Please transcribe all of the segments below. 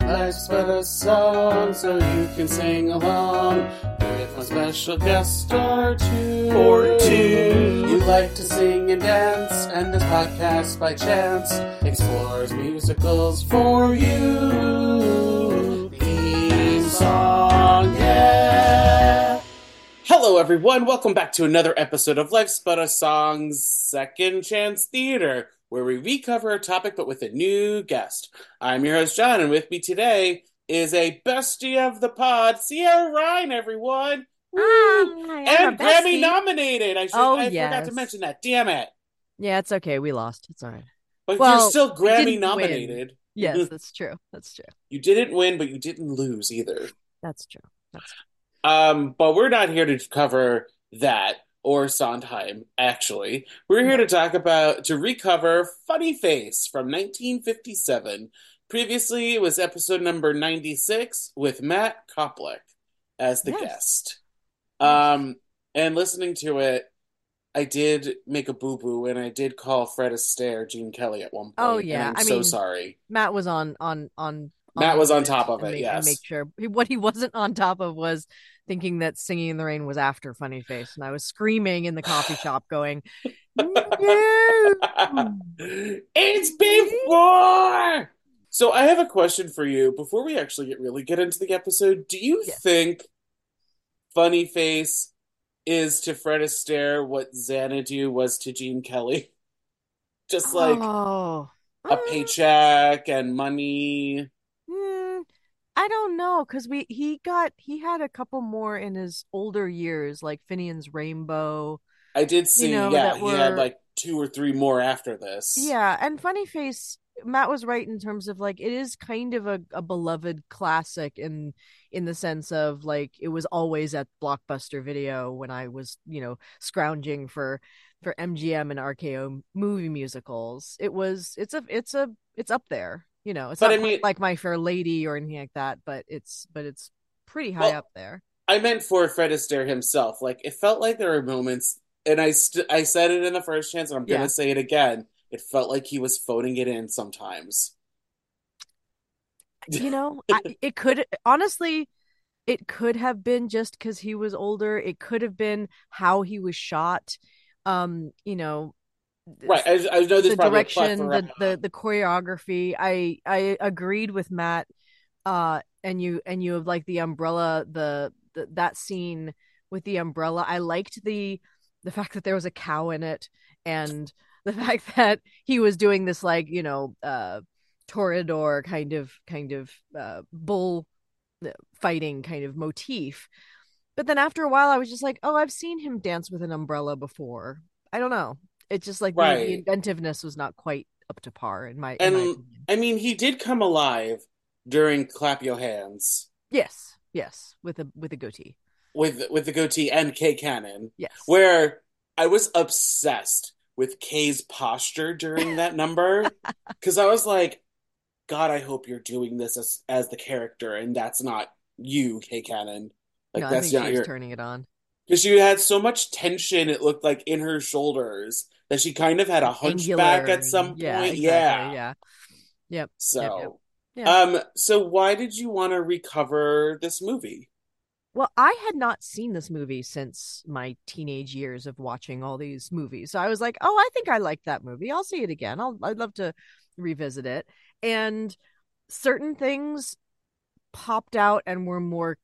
Life's but a song, so you can sing along with my special guest star two. Or two. You like to sing and dance, and this podcast by chance explores musicals for you. Theme song, yeah. Hello, everyone. Welcome back to another episode of Life's But a Song's Second Chance Theater, where we recover a topic but with a new guest. I'm your host, John, and with me today is a bestie of the pod, Sierra Ryan, everyone. And Grammy nominated. I forgot to mention that. Damn it. Yeah, it's okay. We lost. It's all right. But you're still Grammy nominated. Win. Yes, that's true. That's true. You didn't win, but you didn't lose either. That's true. But we're not here to cover that or Sondheim, actually. We're here to recover Funny Face from 1957. Previously, it was episode number 96 with Matt Koplik as the guest. And listening to it, I did make a boo-boo, and I did call Fred Astaire Gene Kelly at one point. Oh, yeah. I'm so sorry. Matt was on Matt was on top of it, yes. And make sure. What he wasn't on top of was thinking that Singing in the Rain was after Funny Face. And I was screaming in the coffee shop going, no! It's before! So I have a question for you before we actually really get into the episode. Do you think Funny Face is to Fred Astaire what Xanadu was to Gene Kelly? Just like a paycheck and money. I don't know, because he had a couple more in his older years, like Finian's Rainbow. I did see, he had like 2 or 3 more after this. Yeah, and Funny Face, Matt was right in terms of like it is kind of a beloved classic in the sense of like it was always at Blockbuster Video when I was scrounging for MGM and RKO movie musicals. It's up there. It's not like My Fair Lady or anything like that, but it's pretty high up there. I meant for Fred Astaire himself. Like it felt like there were moments, and I said it in the first chance, and I'm gonna say it again. It felt like he was phoning it in sometimes. It could have been just because he was older. It could have been how he was shot. Right. I know this the direction, the choreography. I agreed with Matt. And you have like the umbrella, that scene with the umbrella. I liked the fact that there was a cow in it, and the fact that he was doing this like toreador kind of bull fighting kind of motif. But then after a while, I was just like, oh, I've seen him dance with an umbrella before. I don't know. It's just like the inventiveness was not quite up to par in my opinion. I mean, he did come alive during Clap Your Hands. Yes, with a goatee. With the goatee and Kay Cannon. Yes. Where I was obsessed with Kay's posture during that number. Because I was like, God, I hope you're doing this as the character, and that's not you, Kay Cannon. Like no, that's I think she was turning it on. Because she had so much tension, it looked like in her shoulders that she kind of had a hunchback at some point. Exactly. Yeah. Yep. So, yep. So why did you want to recover this movie? Well, I had not seen this movie since my teenage years of watching all these movies. So I was like, oh, I think I like that movie. I'll see it again. I'd love to revisit it. And certain things popped out and were more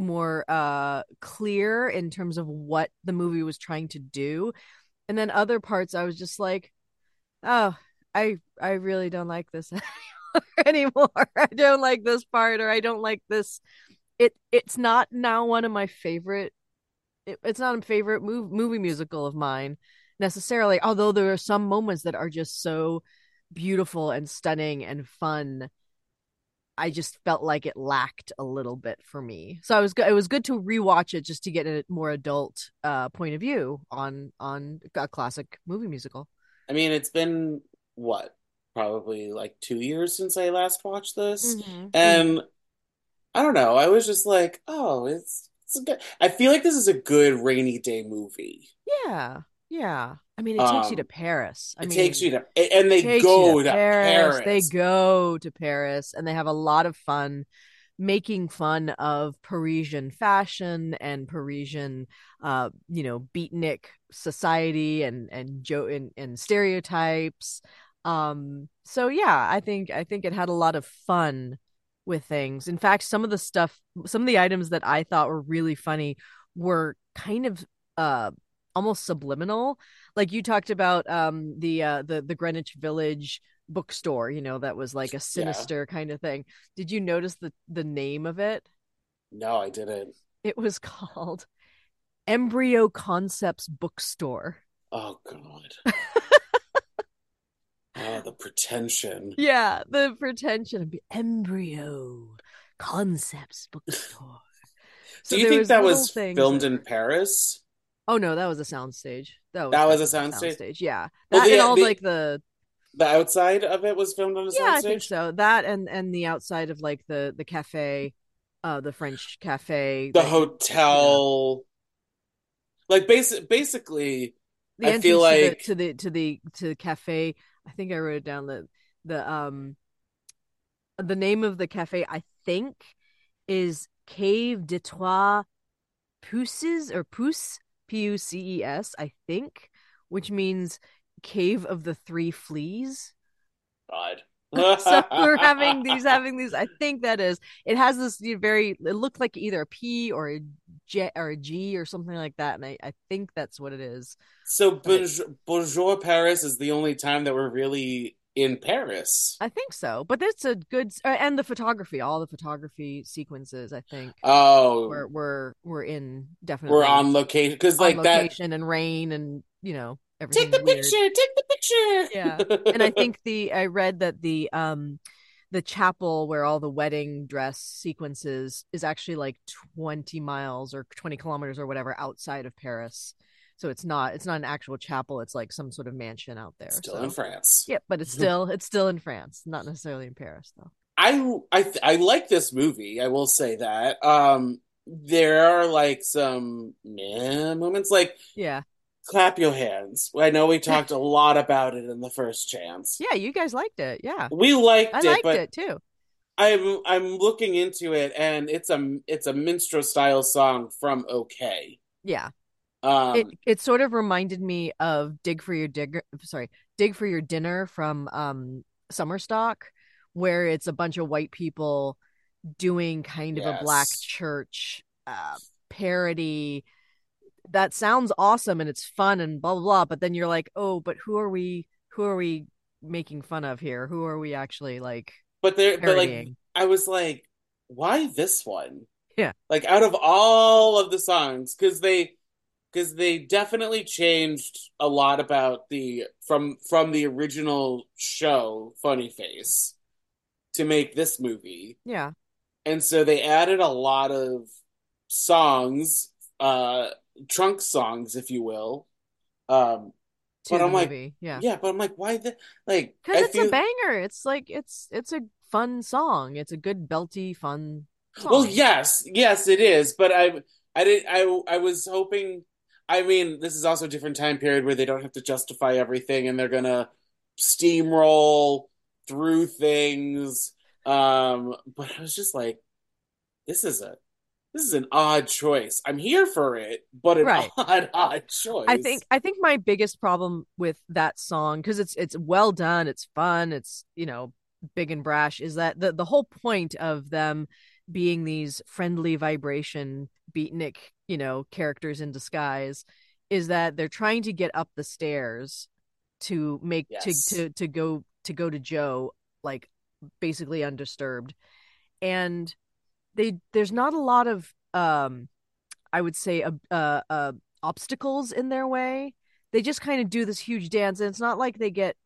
clear in terms of what the movie was trying to do, and then other parts I was just like, oh, I really don't like this anymore. I don't like this part, or I don't like this. It's not now one of my favorite. It's not a favorite movie musical of mine necessarily, although there are some moments that are just so beautiful and stunning and fun. I just felt like it lacked a little bit for me. So it was good to rewatch it just to get a more adult point of view on a classic movie musical. I mean, it's been probably like 2 years since I last watched this. Mm-hmm. And I don't know, I was just like, oh, it's good. I feel like this is a good rainy day movie. Yeah. I mean, it takes you to Um, Paris. I it takes you mean, to, and they takes you to go to Paris. They Paris. go to Paris and they have a lot of fun making fun of Parisian fashion and Parisian beatnik society and stereotypes. So yeah, I think it had a lot of fun with things. In fact, some of the items that I thought were really funny were kind of uh almost subliminal. Like you talked about the Greenwich Village bookstore, that was like a Yeah. sinister kind of thing. Did you notice the name of it? No, I didn't. It was called Embryo Concepts Bookstore. Oh God. Oh, the pretension. Yeah, the pretension of Embryo Concepts Bookstore. Do So you there think was that little was things filmed that in were. Paris? Oh no, that was a soundstage. That was That was a definitely a soundstage. soundstage. Yeah, Well, that and all like the. the outside of it was filmed on a Yeah, I think soundstage. so. That and the outside of like the cafe, the French cafe The that you. hotel, like basically, The I feel entrance to the like to the to the to the cafe. I think I wrote it down. The name of the cafe I think is Cave de Trois Pousses or Pousse Puces, I think, which means Cave of the Three Fleas. God. So we're having these. I think that is. It has this very. It looked like either a P or a J or a G or something like that, and I think that's what it is. So But Bonjour Paris is the only time that we're really in Paris. I think so. But that's a good and the photography, all the photography sequences. I think Oh, we're in we're definitely on location because on like that. location and rain and Take everything's the weird. picture. Take Yeah. the And I picture. think I read that the chapel where all the wedding dress sequences is actually like 20 miles or 20 kilometers or whatever outside of Paris. So it's not an actual chapel, it's like some sort of mansion out there. Still in So, France. yeah, but it's still in France, not necessarily in Paris though. I like this movie. I will say that. There are like some meh moments, like Yeah. clap your hands. I know we talked a lot about it in the first chance. Yeah, you guys liked it. Yeah. We I liked it, liked but it too. I'm looking into it, and it's a minstrel style song from OK. Yeah. It Um, it sort of reminded me of Dig for Your Dinner from Summer Stock, where it's a bunch of white people doing kind of a black yes, church parody that sounds awesome and it's fun and blah blah blah, but then you're like, oh, but who are we making fun of here? Who are we actually like but like parodying? I was like, why this one? Yeah. Like out of all of the songs, because they definitely changed a lot about the from the original show Funny Face to make this movie. Yeah. And so they added a lot of songs, uh trunk songs if you will. Um but To the I'm like, movie. Yeah. yeah, but I'm like, why the like Because I it's a feel banger. It's like it's a fun song. It's a good belty fun well, song. yes it is, but I did I was hoping, I mean, this is also a different time period where they don't have to justify everything and they're gonna steamroll through things. But I was just like, this is a this is an odd choice. I'm here for it, but an Right. odd I think choice. I think my biggest problem with that song, because it's well done, it's fun, it's big and brash, is that the whole point of them being these friendly vibration beatnik characters in disguise is that they're trying to get up the stairs to make Yes. to go to Joe, like basically undisturbed, and there's not a lot of I would say obstacles in their way. They just kind of do this huge dance, and it's not like they get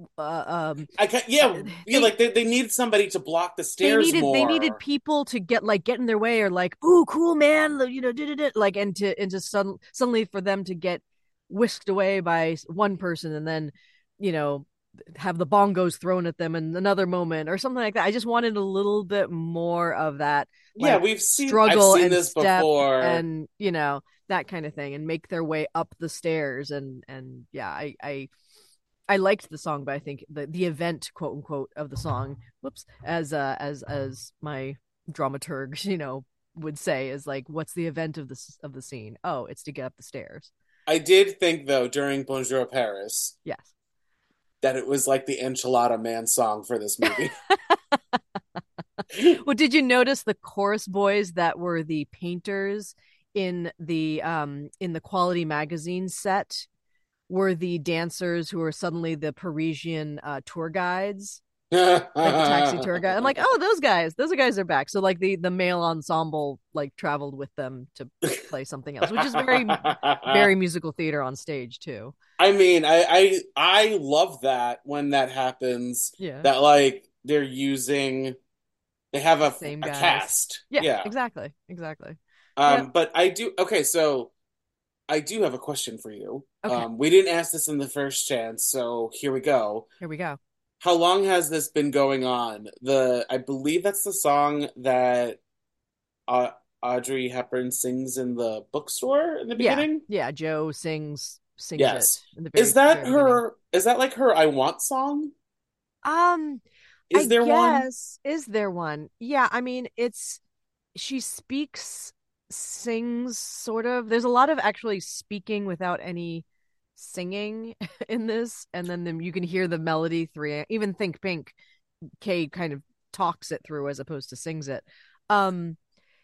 I can, yeah, yeah, they like they need somebody to block the they stairs needed more. people to get in their way, or like, ooh, cool man, like, and to suddenly for them to get whisked away by one person, and then you know have the bongos thrown at them in another moment or something like that. I just wanted a little bit more of that, Yeah, like I've struggle seen and this step before. and that kind of thing, and make their way up the stairs. And yeah, I liked the song, but I think the event, quote unquote, of the song, whoops, as my dramaturg, would say, is like, what's the event of the scene? Oh, it's to get up the stairs. I did think though during Bonjour Paris Yes. that it was like the Enchilada Man song for this movie. Well, did you notice the chorus boys that were the painters in the Quality magazine set were the dancers who were suddenly the Parisian tour guides, like the taxi tour guide. I'm like, oh, those guys are back. So like the male ensemble like traveled with them to play something else, which is very musical theater on stage too. I mean, I love that when that happens. Yeah, That like they're using they have the same a guys. cast. Yeah, Yeah. exactly. Yep. But I do okay, so I do have a question for you. Okay, We didn't ask this in the first chance, so here we go. here we go. How long has this been going on? I believe that's the song that uh, Audrey Hepburn sings in the bookstore in the Yeah, beginning. yeah. Joe sings it Yes. in the Is very that beginning. her? Is that like her I Want song? Um, I Is there one? guess, is there one? Yeah, I mean, she speaks, sings sort of. There's a lot of actually speaking without any singing in this, and then you can hear the melody through. Even Think Pink, Kay kind of talks it through as opposed to sings it. Um,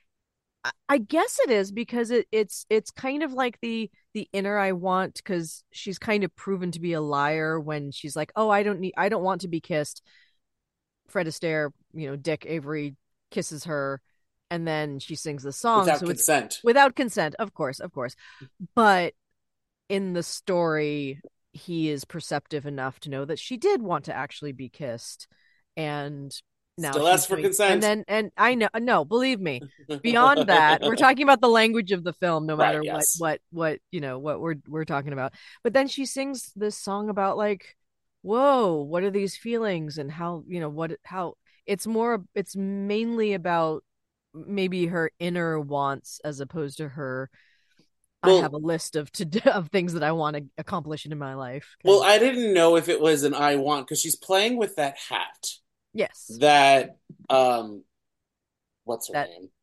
I guess it is because it's kind of like the inner I want, because she's kind of proven to be a liar when she's like, oh, I don't want to be kissed. Fred Astaire, Dick Avery kisses her, and then she sings the song. Without So it's consent. without consent, of course, of course. But in the story, he is perceptive enough to know that she did want to actually be kissed, and now Still she's ask for doing. And consent. then, and I know, no, believe me. Beyond that, we're talking about the language of the film, no Right, matter yes. what we're talking about. But then she sings this song about like, whoa, what are these feelings, and how how it's mainly about maybe her inner wants as opposed to her, I have Well, a list of things that I want to accomplish in my life kind well, of. I didn't know if it was an I Want because she's playing with that hat Yes, that what's her that name?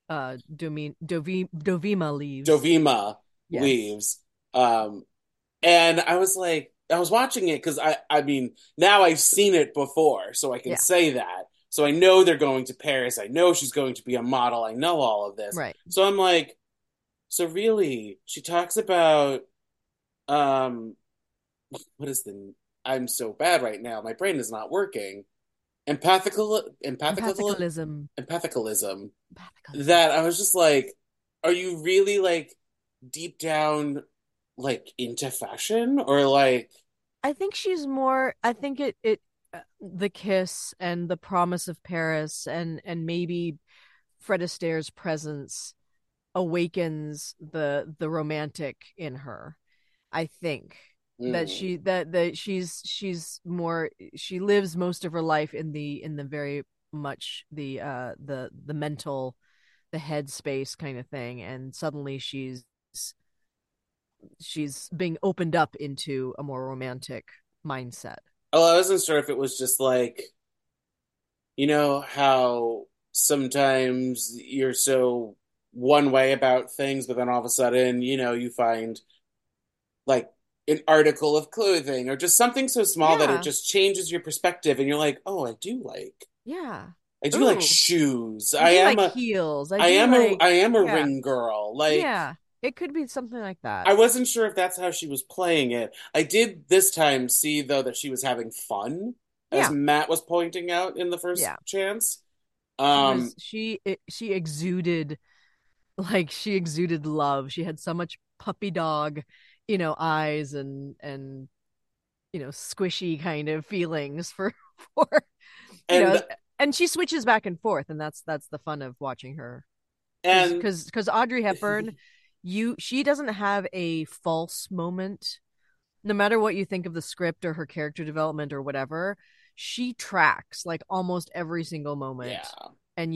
Dovima leaves. Jovima Yes. leaves. Um and I was watching it because I mean now I've seen it before, so I can Yeah. say that. So I know they're going to Paris. I know she's going to be a model. I know all of this. Right. So I'm like, so really, she talks about um what is the I'm so bad right now. My brain is not working. Empathical Empathicalism. empathicalism Empathicalism. that I was just like, are you really like deep down like into fashion or like I think she's more. I think the kiss and the promise of Paris, and maybe Fred Astaire's presence awakens the romantic in her. I think that mm. she's more, she lives most of her life in the very much the mental, the head space kind of thing, and suddenly she's being opened up into a more romantic mindset. Oh, I wasn't sure if it was just like you know how sometimes you're so one way about things, but then all of a sudden, you know, you find like an article of clothing or just something so small that it Yeah, just changes your perspective and you're like, "Oh, yeah. I do like Ooh, shoes. I do like heels. I do I like, am a yeah, ring girl." Like yeah. It could be something like that. I wasn't sure if that's how she was playing it. I did this time see though that she was having fun, as Yeah, Matt was pointing out in the first yeah. chance. She was Um, she exuded, like, she exuded love. She had so much puppy dog, eyes, and squishy kind of feelings for for you and know and she switches back and forth, and that's the fun of watching her, because and Audrey Hepburn, she doesn't have a false moment no matter what you think of the script or her character development or whatever, she tracks like almost every single Yeah. moment, and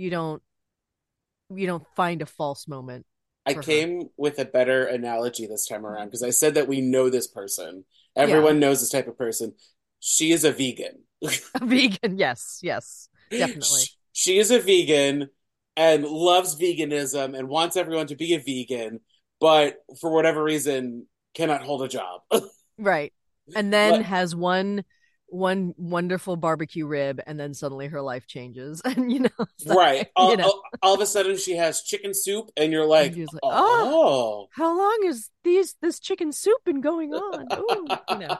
you don't find a false moment I for her. came with a better analogy this time around because I said that we know this person. Yeah. Everyone knows this type of person. She is a vegan. A vegan, yes, yes, definitely. She is a vegan and loves veganism and wants everyone to be a vegan, but for whatever reason cannot hold a job. Right. And then Like, has one wonderful barbecue rib, and then suddenly her life changes. And it's right. like, you know, All of a sudden she has chicken soup and you're and like, you're just like, oh, oh. how long has this chicken soup been going on? Oh.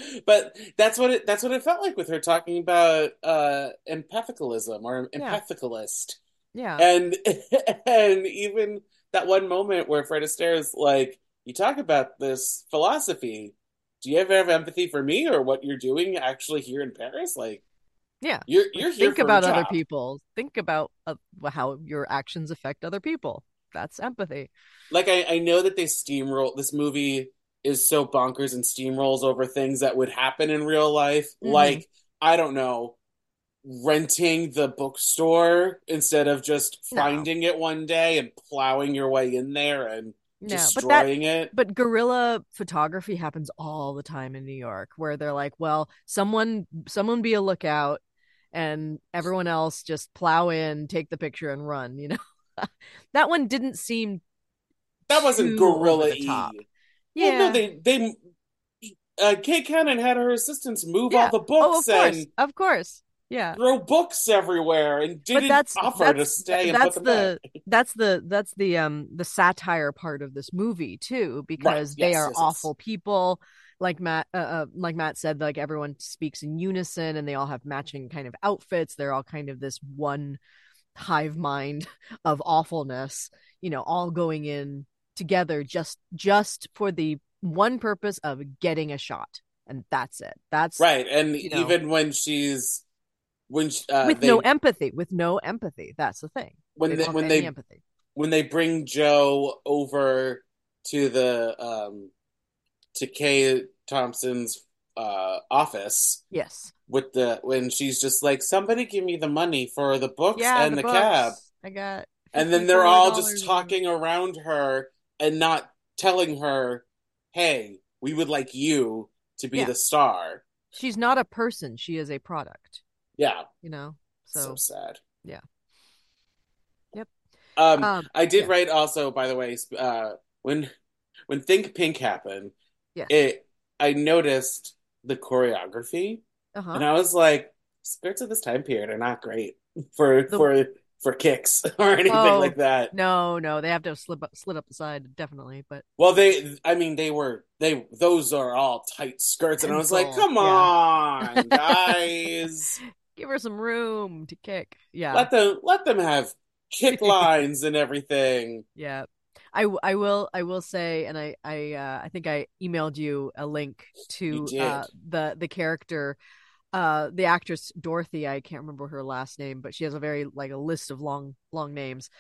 That's what it felt like with her talking about empathicalism or Yeah, empathicalist. yeah. And and even that one moment where Fred Astaire is like, you talk about this philosophy. Do you ever have empathy for me or what you're doing actually here in Paris? Like Yeah. Like, you're here think for a about other job. people. Think about how your actions affect other people. That's empathy. Like I know that they steamroll this movie is so bonkers and steamrolls over things that would happen in real life. Hmm. Like, I don't know, renting the bookstore instead of just No, finding it one day and plowing your way in there and no. destroying it. But guerrilla photography happens all the time in New York, where they're like, well, someone be a lookout, and everyone else just plow in, take the picture, and run. That one didn't seem That wasn't too over Gorilla the top. E. Well, no, Yeah, they Kay Cannon had her assistants move all yeah. the Oh, books of course, and of course. Yeah. throw books everywhere and But didn't offer to stay and put that's them back. the satire part of this movie too, Right. because they Yes, are yes, yes. awful people. Like Matt said, like everyone speaks in unison and they all have matching kind of outfits. They're all kind of this one hive mind of awfulness, all going in together just for the one purpose of getting a shot. And that's it. That's, Right. And you know, even when she's when with no empathy, with no empathy. That's the thing. They don't have when any empathy. when they bring Joe over to the to Kay Thompson's office Yes. with the when she's just like, somebody give me the money for the books Yeah, and the the cab. books. I got And then they're all just $54 of them. talking around her and not telling her, hey, we would like you to be Yeah. the star. She's not a person. She is a product, Yeah, you know? so So, sad. yeah. Yep. I did Yeah. write also, by the way, when Think Pink happened, Yes. it I noticed the choreography, Uh-huh. and I was like, skirts of this time period are not great for The for kicks or anything Oh, like that. no, no, they have to slit up the side, definitely, but Well, I mean, those are all tight skirts, and I was like, pencil. come Yeah. on, guys, Give her some room to kick. Yeah. let them have kick lines and everything. Yeah. I will say, and I think I emailed you a link You to did. the character, the actress Dorothy. I can't remember her last name, but she has a very like a list of long names.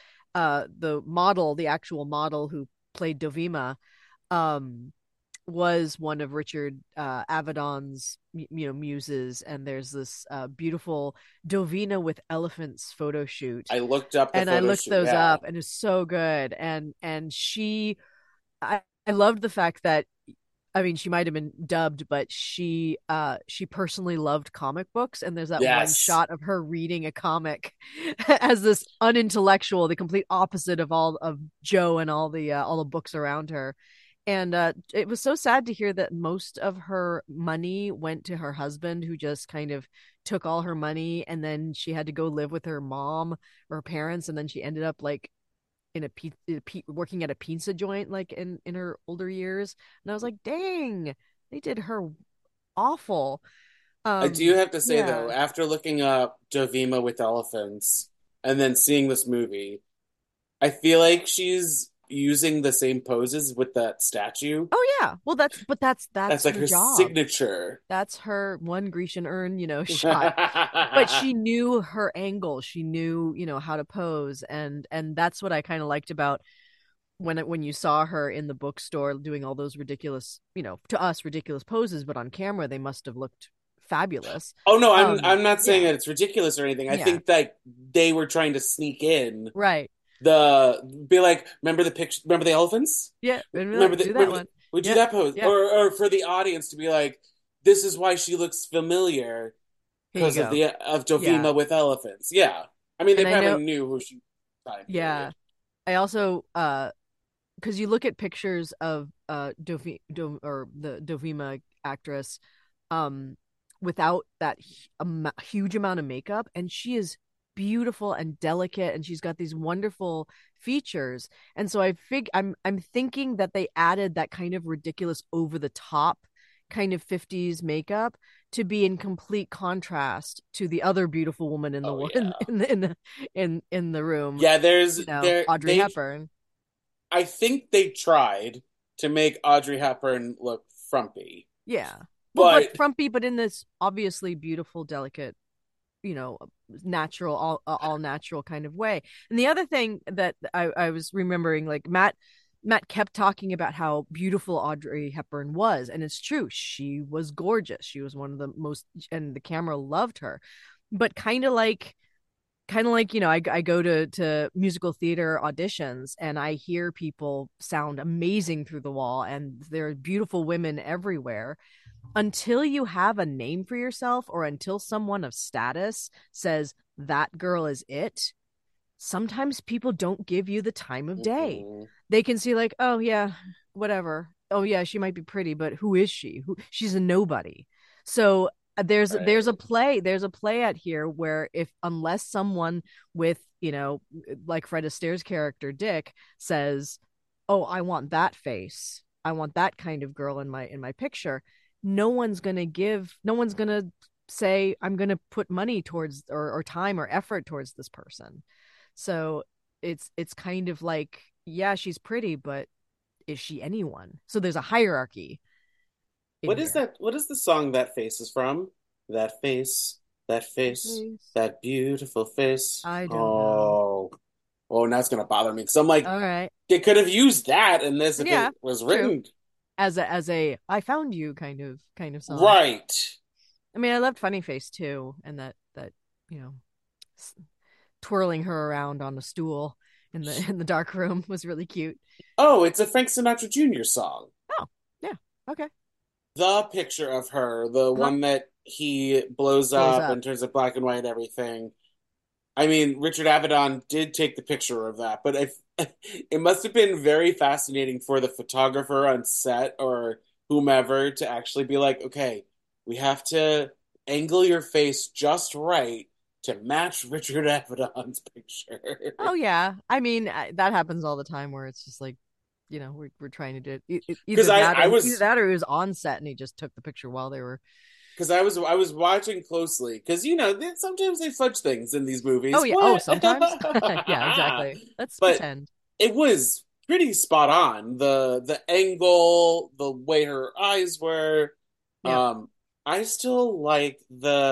The actual model who played Dovima, um was one of Richard Avedon's muses, and there's this beautiful Dovina with elephants photo shoot, I looked up the and I photo looked shoot. those Yeah, up, and it's so good. And I loved the fact that, I mean, she might have been dubbed, but she personally loved comic books, and there's that one yes, shot of her reading a comic as this unintellectual, the complete opposite of all of Joe and all the books around her. And it was so sad to hear that most of her money went to her husband, who just kind of took all her money, and then she had to go live with her mom or her parents, and then she ended up like working at a pizza joint like in her older years. And I was like, dang, they did her awful. I do have to say though, Yeah. after looking up Jovima with elephants and then seeing this movie, I feel like she's using the same poses with that statue. Oh yeah. Well, that's That's like her her job. signature. That's her one Grecian urn, shot. But she knew her angle. She knew, how to pose, and that's what I kind of liked about when you saw her in the bookstore doing all those ridiculous, to us ridiculous poses, but on camera they must have looked fabulous. Oh no, I'm not saying Yeah, that it's ridiculous or anything. I yeah, think that they were trying to sneak in right. the be like, remember the picture, remember the elephants? Yeah, and like, do that one. We do Yeah, that pose, yeah. or for the audience to be like, this is why she looks familiar Here you because go. of Yeah, Dovima with elephants. Yeah, I mean they and I probably know. knew who she time Yeah, period. I also because you look at pictures of or the Dovima actress um without that huge amount of makeup, and she is beautiful and delicate, and she's got these wonderful features. And so I'm thinking that they added that kind of ridiculous over the top kind of 50s makeup to be in complete contrast to the other beautiful woman in the Oh one yeah, in the room, yeah. There's Audrey Hepburn. I think they tried to make Audrey Hepburn look frumpy, Yeah. Well, but but frumpy, but in this obviously beautiful, delicate, you know, natural, all natural kind of way. And the other thing that I was remembering, like Matt kept talking about how beautiful Audrey Hepburn was, and it's true. She was gorgeous. She was one of the most, and the camera loved her. But kind of like I go to musical theater auditions, and I hear people sound amazing through the wall, and there are beautiful women everywhere. Until you have a name for yourself, or until someone of status says that girl is it, sometimes people don't give you the time of day. mhm, They can see, like, oh yeah, whatever, oh yeah, she might be pretty, but who is she? She's a nobody. So right. there's a play at here where, if unless someone with, like Fred Astaire's character Dick says, oh, I want that face, I want that kind of girl in my picture, no one's gonna say, I'm gonna put money towards, or time or effort towards this person. So it's kind of like, yeah, she's pretty, but is she anyone? So there's a hierarchy in What is here. that? What is the song that face is from? That face, that face, Face. that beautiful face. I don't know. Oh, oh, now it's gonna bother me because I'm like, All right. they could have used that in this if Yeah, it was true. written As a I found you kind of song. right. I mean, I loved Funny Face too, and that you know twirling her around on a stool in the dark room was really cute. Oh, it's a Frank Sinatra Jr. song. Oh, yeah. Okay. The picture of her, the Uh-huh. one that he blows Blows up up. and turns it black and white and everything. I mean, Richard Avedon did take the picture of that, but it must have been very fascinating for the photographer on set or whomever to actually be like, okay, we have to angle your face just right to match Richard Avedon's picture. Oh yeah. I mean, that happens all the time, where it's just like, we're trying to do it. Because Either that or he was on set and he just took the picture while they were. I was watching closely because sometimes they fudge things in these Oh movies. yeah. Oh, What? sometimes. Yeah, exactly. Let's But pretend. it was pretty spot on. The angle, the way her eyes were. Yep. I still like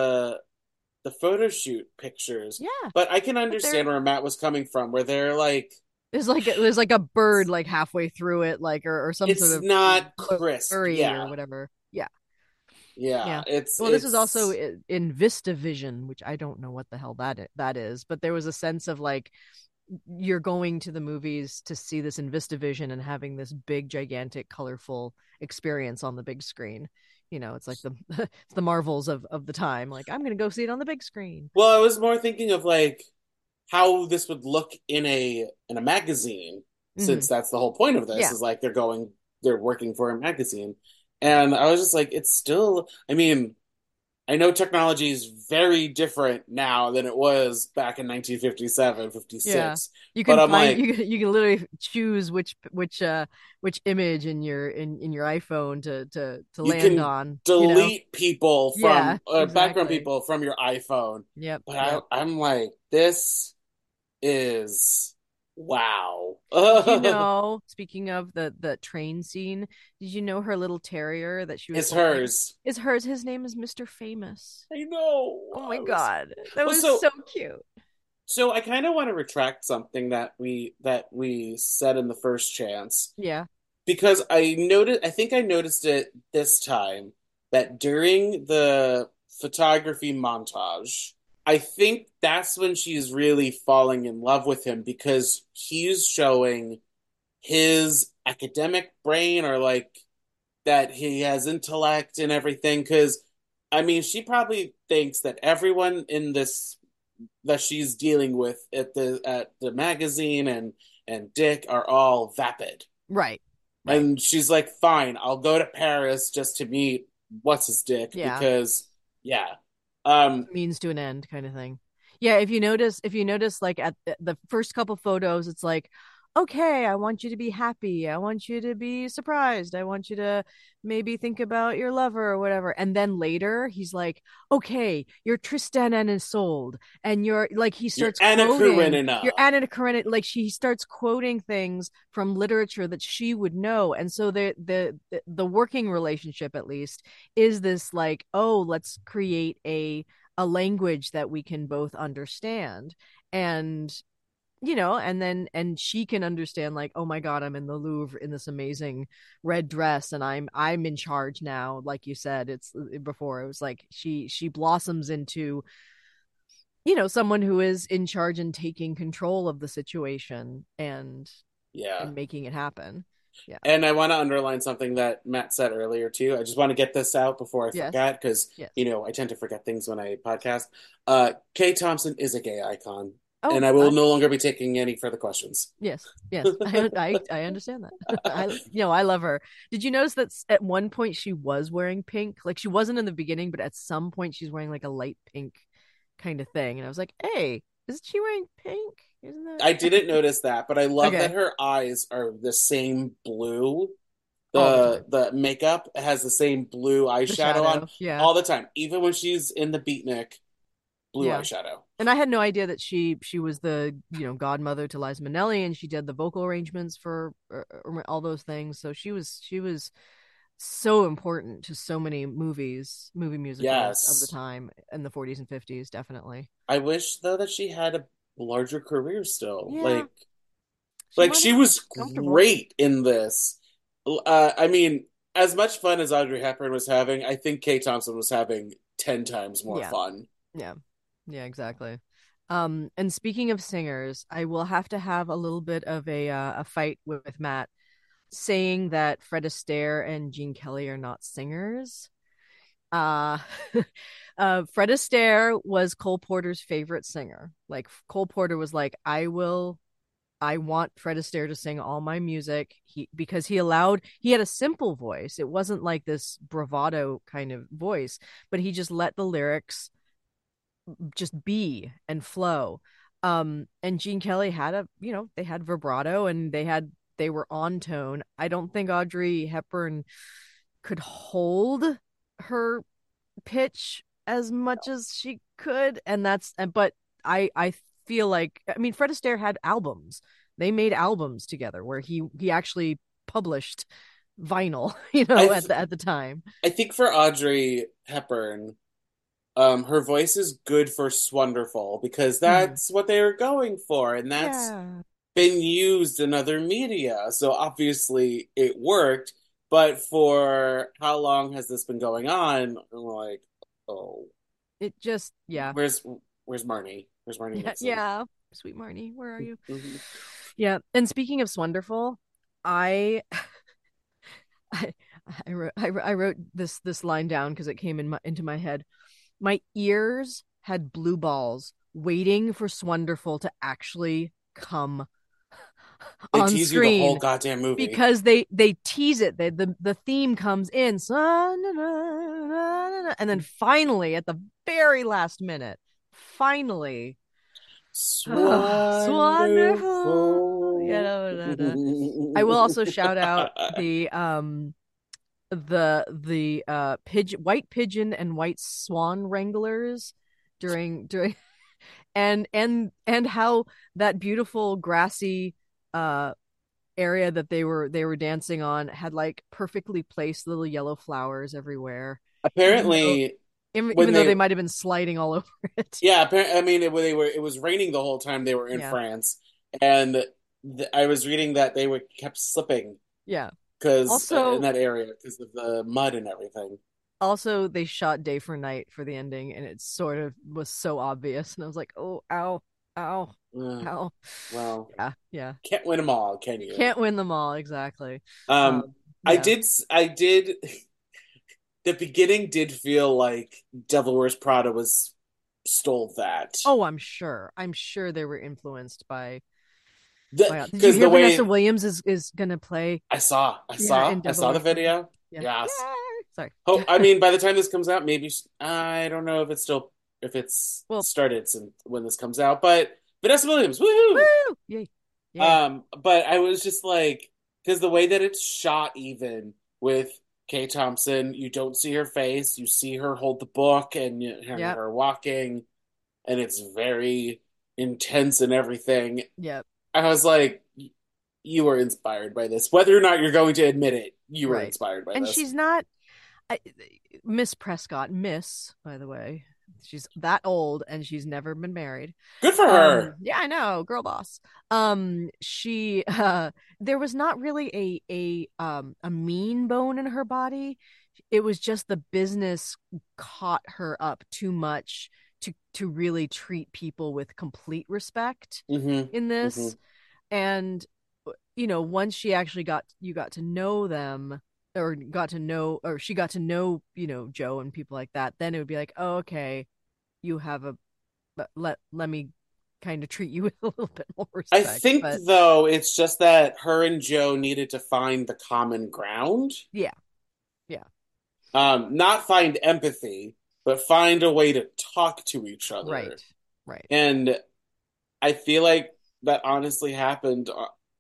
the photo shoot pictures, Yeah. but I can But understand where Matt was coming from, where they're like, there's like a bird like halfway through it, like, or some sort it's of not crisp. blurry or Yeah, whatever. Yeah. yeah. Yeah. Well, this is also in VistaVision, which I don't know what the hell that is, but there was a sense of like, you're going to the movies to see this in VistaVision and having this big, gigantic, colorful experience on the big screen. It's like the it's the Marvels of the time. Like, I'm gonna go see it on the big screen. Well, I was more thinking of like how this would look in a magazine, Hmm. since that's the whole point of this Yeah. is like they're working for a magazine. And I was just like, it's still, I mean, I know technology is very different now than it was back in 1957, Yeah. 56, You but can I'm find like, you can literally choose which image in your iPhone to you land can on. delete people Yeah, from background exactly. people from your iPhone, Yep, but yep. I'm like, this is wow. Speaking of the train scene, did you know her little terrier that she was It's owning hers. is hers? His name is Mr. Famous. I know. Oh my God. That Well, was so so cute. So I kind of want to retract something that we said in the first chance Yeah. because I think I noticed it this time that during the photography montage, I think that's when she's really falling in love with him because he's showing his academic brain or like that he has intellect and everything. Because I mean, she probably thinks that everyone in this that she's dealing with at the magazine and Dick are all vapid. Right. Right. And she's like, fine, I'll go to Paris just to meet what's his dick Yeah. because yeah. Um Means to an end kind of thing. Yeah, if you notice like at the first couple photos, it's like, okay, I want you to be happy. I want you to be surprised. I want you to maybe think about your lover or whatever. And then later he's like, okay, you're Tristan and Isolde. And you're like he you're starts Anna quoting Karenina. you're Anna Karenina, like he starts quoting things from literature that she would know. And so the working relationship at least is this like, oh, let's create a language that we can both understand. And and she can understand like, oh my god, I'm in the Louvre in this amazing red dress and I'm in charge now. Like you said, it's before it was like she blossoms into someone who is in charge and taking control of the situation Yeah. and making it happen. Yeah. And I want to underline something that Matt said earlier too. I just want to get this out before I Yes. forget because Yes. I tend to forget things when I podcast. Kay Thompson is a gay icon, Oh, and I will no longer be taking any further questions. yes, yes, I understand that. I love her. Did you notice that at one point she was wearing pink? Like she wasn't in the beginning, but at some point she's wearing like a light pink kind of thing, and I was like, "Hey, isn't she wearing pink? Isn't that I didn't notice that, but I love that okay?" her eyes are the same blue. All the The time, the makeup has the same blue the eyeshadow on shadow, yeah, all the time, even when she's in the beatnik, blue yeah. eyeshadow. And I had no idea that she was the godmother to Liza Minnelli, and she did the vocal arrangements for all those things. So she was so important to so many movie musicals of the Yes. time in the 40s and 50s, definitely. I wish though that she had a larger career still. Yeah, she Like might she have been was comfortable. great in this. I mean, as much fun as Audrey Hepburn was having, I think Kate Thompson was having 10 times more Yeah, fun. yeah, yeah, exactly. And speaking of singers, I will have to have a little bit of a fight with Matt saying that Fred Astaire and Gene Kelly are not singers. Uh Fred Astaire was Cole Porter's favorite singer. Like Cole Porter was like, I want Fred Astaire to sing all my music. Because he had a simple voice. It wasn't like this bravado kind of voice, but he just let the lyrics just be and flow. And Gene Kelly had they had vibrato and they were on tone. I don't think Audrey Hepburn could hold her pitch as much as she could, and but I feel like, I mean, Fred Astaire had albums. They made albums together where he actually published vinyl, I at the time. I think for Audrey Hepburn, her voice is good for Swonderful because Mhm. that's what they were going for, and that's Yeah. been used in other media. So obviously it worked, but for how long has this been going on? I'm like, oh, It just, yeah. where's Marnie? Where's Marnie Yeah, Nixon? yeah. Sweet Marnie, where are you? Mhm. Yeah. And speaking of Swonderful, I I I wrote this line down because it came into my head. My ears had blue balls waiting for Swonderful to actually come They on tease you the whole screen goddamn movie. because they tease it. The theme comes in, and then finally at the very last minute, finally, so wonderful. Yeah, Swonderful. no, no, no. I will also shout out the pigeon, white pigeon and white swan wranglers during and how that beautiful grassy uh area that they were dancing on had like perfectly placed little yellow flowers everywhere, even though Apparently, when Even though they they might have been sliding all over it. yeah, I mean it was raining the whole time they were in Yeah. France, and I was reading that they were kept slipping Yeah. because in Also, that area because of the mud and everything. they shot day for night for the ending, and it sort of was so obvious, and I was like, oh, ow, ow, Uh, ow. well, Yeah, yeah. can't win them all, can You you? can't win them all, exactly. Um, Um, I yeah. did, I did. The beginning did feel like Devil Wears Prada was stole that. Oh, I'm sure. I'm sure they were influenced by Did you Because hear the Vanessa way Williams is gonna play? Yeah, in I Devil saw the Wears Prada. video. Yeah. Yes. Yeah. Sorry. Oh, I mean, by the time this comes out, maybe I don't know if it's Well, started since when this comes out, but Vanessa Williams, woohoo! woo! Yay. Yay. But I was just like, because the way that it's shot, even with Kay Thompson, you don't see her face, you see her hold the book and Yep. her walking, and it's very intense and everything. Yep. I was like, you were inspired by this, whether or not you're going to admit it. You were Right. inspired by And this. she's not I, Miss Prescott, Miss, by the way. She's that old and she's never been married. Good for her. Yeah, I know, girl boss. She there was not really a mean bone in her body. It was just the business caught her up too much to really treat people with complete respect Mm-hmm. in Mm-hmm. this. And once you got to know them, or she got to know, Joe and people like that, then it would be like, oh, okay, you have a let me kind of treat you with a little bit more I respect. think But though it's just that her and Joe needed to find the common ground. yeah, yeah, Not find empathy, but find a way to talk to each right, other. right. And I feel like that honestly happened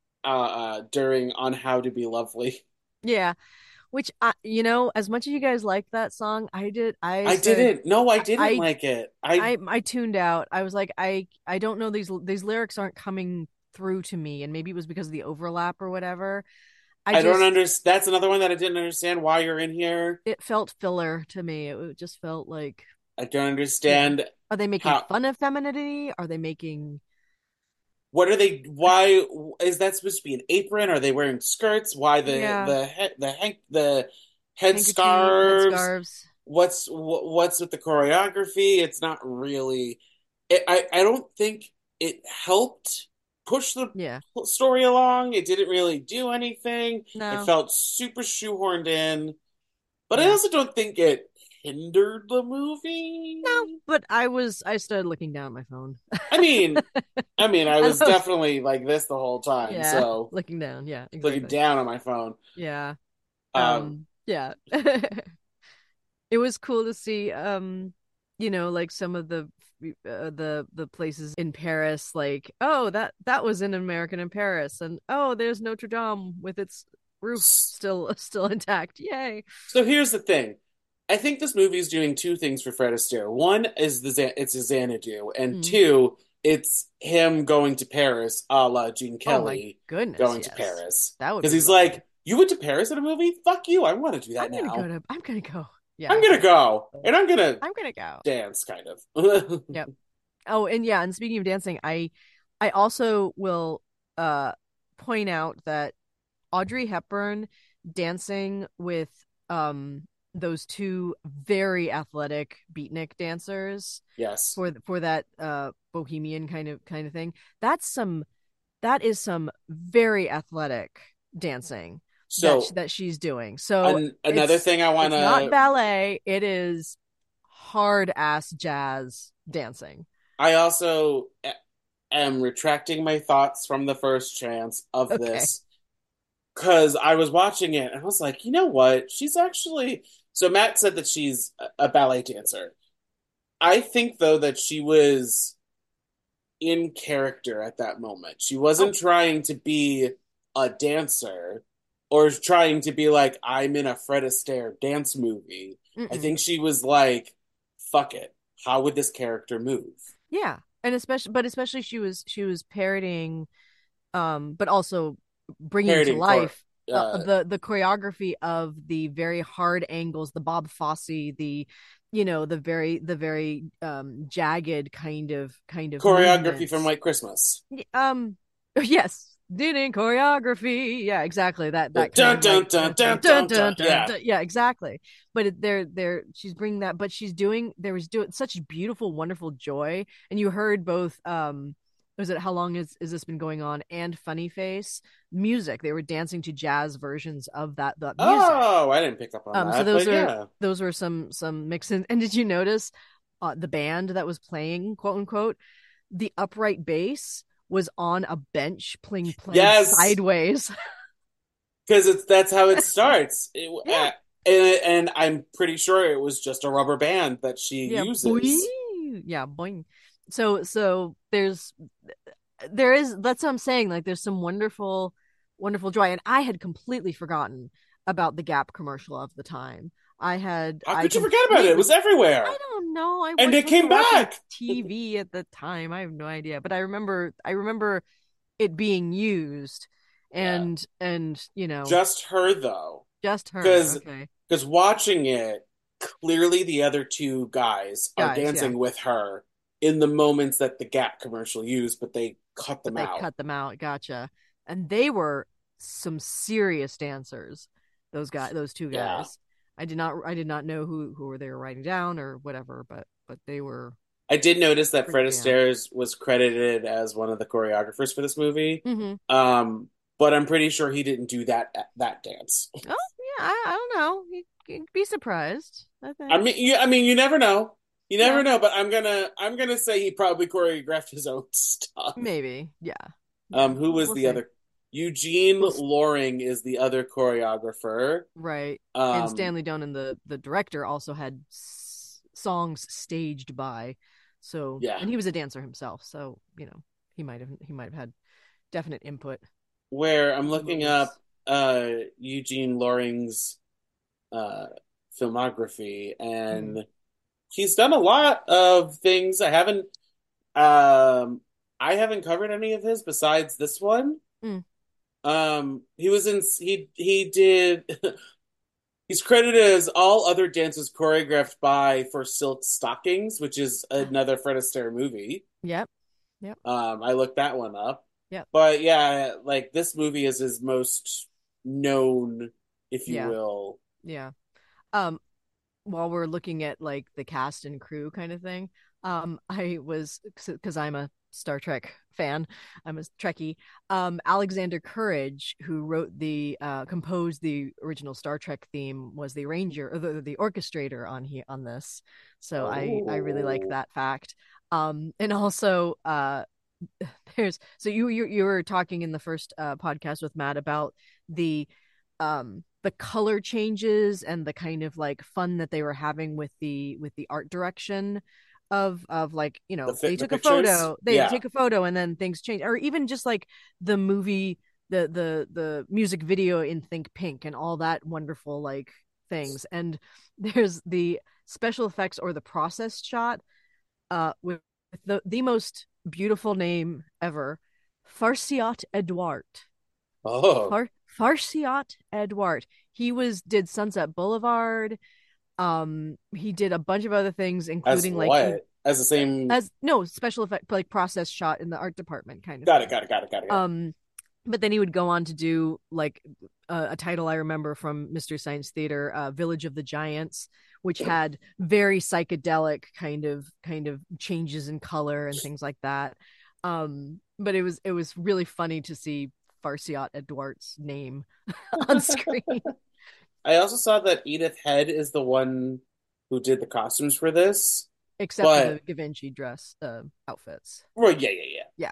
during On How to Be Lovely. Yeah, which as much as you guys liked that song, I I said didn't. No, I didn't I like it. I tuned out. I was like, I don't know, these lyrics aren't coming through to me, and maybe it was because of the overlap or whatever. I I don't just understand. That's another one that I didn't understand why you're in here. It felt filler to me. It just felt like, I don't yeah. understand Are they making how. fun of femininity? Are they making What are they? Why is that supposed to be an apron? Are they wearing skirts? Why yeah, the head scarves? headscarves? What's with the choreography? It's not really. I don't think it helped push the Yeah. story along. It didn't really do anything. It No. felt super shoehorned in, but I Yeah. also don't think it hindered the No, movie. but I started looking down at my phone. I mean, I And was I was, definitely like this the whole time, yeah, so looking down. Yeah, looking exactly. down on my phone. Yeah. Um, Yeah. It was cool to see like some of the places in Paris, like, oh, that was an American in Paris, and oh, there's Notre Dame with its roof still intact. Yay. so here's the thing. I think this movie is doing two things for Fred Astaire. One is it's a Xanadu, and Mm. two, it's him going to Paris, a la Gene Oh my Kelly goodness, going to yes. Paris. That would Because be he's lovely. like, you went to Paris in a movie? Fuck you! I want to do that now. I'm gonna go. I'm Yeah, gonna go, and I'm gonna I'm gonna go. dance, kind of. Yep. Oh, and yeah, and speaking of dancing, I also will uh point out that Audrey Hepburn dancing with those two very athletic beatnik dancers Yes. for that bohemian kind of thing. That is some very athletic dancing So that she's doing. So another thing I want it's not to ballet, it is hard ass jazz dancing. I also am retracting my thoughts from the first chance of Okay. this because I was watching it and I was like, you know what? She's actually. So Matt said that she's a ballet dancer. I think though that she was in character at that moment. She Oh, wasn't trying to be a dancer or trying to be like, I'm in a Fred Astaire dance movie. I mm-mm. think she was like, fuck it. How would this character move? Yeah. And especially she was parodying, but also bringing to Parodying court. life the choreography of the very hard angles, the Bob Fosse, the very jagged kind of Choreography from movements. White Christmas. Um, yes, didn't choreography. Yeah, exactly. That kind Dun of dun like dun dun, dun, dun dun, dun dun. dun, dun, Yeah. dun. Yeah, exactly. But they're she's bringing that, but she's doing there was doing such beautiful, wonderful joy, and you heard both. Was it how long is this been going on? And Funny Face music. They were dancing to jazz versions of that music. Oh, I didn't pick up on So that, but yeah. those were some mixins. And did you notice the band that was playing, quote unquote, the upright bass was on a bench playing Yes, sideways. because that's how it starts. Yeah. And I'm pretty sure it was just a rubber band that she Yeah. Boing. uses. Yeah, boing. So there is that's what I'm saying. Like there's some wonderful joy. And I had completely forgotten about the Gap commercial of the time. How I could you forget about it? It was completely I everywhere, don't know. and it Wasn't came watching back. TV at the time. I have no idea. But I remember it being used Yeah, and just her though, just her. because Okay. watching it, clearly the other two guys are Guys, yeah. dancing with her in the moments that the Gap commercial used, but they cut But them they out. cut them out. Gotcha. And they were some serious dancers. Those two Yeah. guys. I did not know who they were writing down or whatever, but they were I did notice that pretty Fred damn. Astaire was credited as one of the choreographers for this movie. Mm-hmm. Um, but I'm pretty sure he didn't do that dance. Oh yeah, I don't know. You'd be surprised. I I think. mean, you never know. You Yeah, never know, but I'm gonna say he probably choreographed his own stuff. maybe. Yeah, yeah. Who was We'll the see. other? Eugene We'll Loring is the other choreographer. Right. And Um, Stanley Donen, the director, also had songs staged by. So, yeah, and he was a dancer himself, so he might have had definite input where I'm with the looking up moves. Eugene Loring's uh filmography, Hmm. and he's done a lot of things. Um I haven't covered any of his besides this one. Mm. He was in he did he's credited as all other dances choreographed by for Silk Stockings, which is another Fred Astaire movie. Yep. Yep. I looked that one up. Yep. But yeah, like this movie is his most known, if you Yeah. will. Yeah. Um, while we're looking at like the cast and crew kind of thing, I was because I'm a Star Trek fan, I'm a Trekkie. Alexander Courage, who wrote the composed the original Star Trek theme, was the arranger or the orchestrator on this. So I really like Oh. that fact. And also there's so you were talking in the first podcast with Matt about the color changes and the kind of like fun that they were having with the art direction of like they The took a pictures? photo, they Yeah. take a photo and then things change, or even just like the movie, the music video in Think Pink and all that wonderful like things. And there's the special effects or the process shot with the most beautiful name ever, Farciot Edouard. Oh. Farciot Edouard. He did Sunset Boulevard. He did a bunch of other things, As including like what? As the same. as no special effect like process shot in the art department kind of Got it, thing. got it, got it, got it, got it. Um, but then he would go on to do like a title I remember from Mystery Science Theater, Village of the Giants, which had very psychedelic kind of changes in color and things like that. But it was really funny to see Farciot Edward's name on screen, I also saw that Edith Head is the one who did the costumes for this. except for the But, Givenchy dress outfits. well, yeah, yeah, yeah. Yeah,